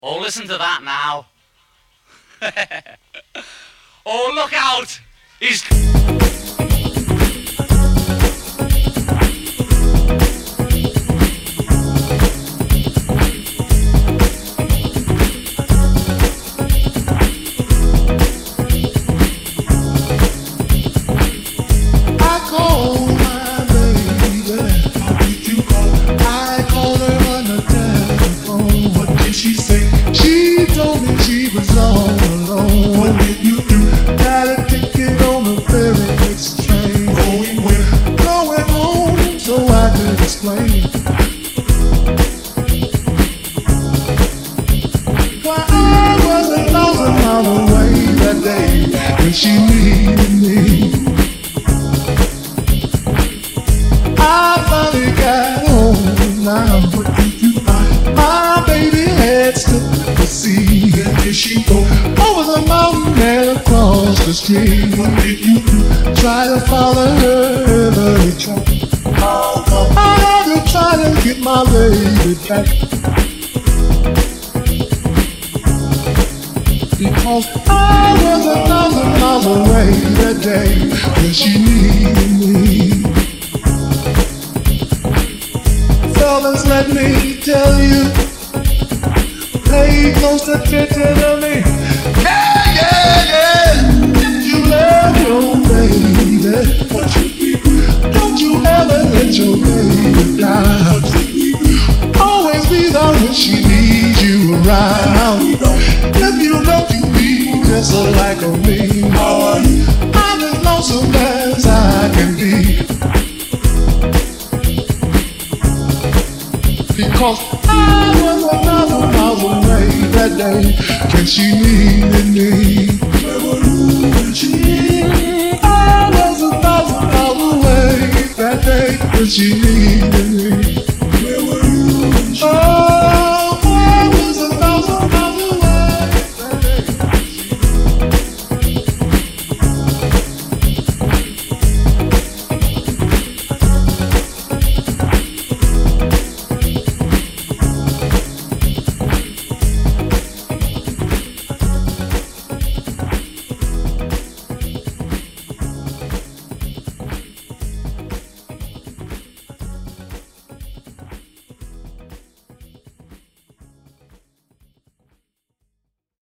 Oh, listen to that now. Oh, look out! He's... She needed me. I finally got home now. My baby had stood to sea. And here she go over the mountain and across the street. What did you do? Try to follow her every track. I had to try to get my baby back. Because I was 1,000 miles away that day when she needed me. Fellas, let me tell you, pay close attention to me. Yeah, yeah, yeah. You love your baby, don't you ever let your baby down. Always be there when she needs you around. If you know you be just like me, I'm as lonesome as I can be. Because I was 1,000 miles away that day when she needed me. I was 1,000 miles away that day when she needed me.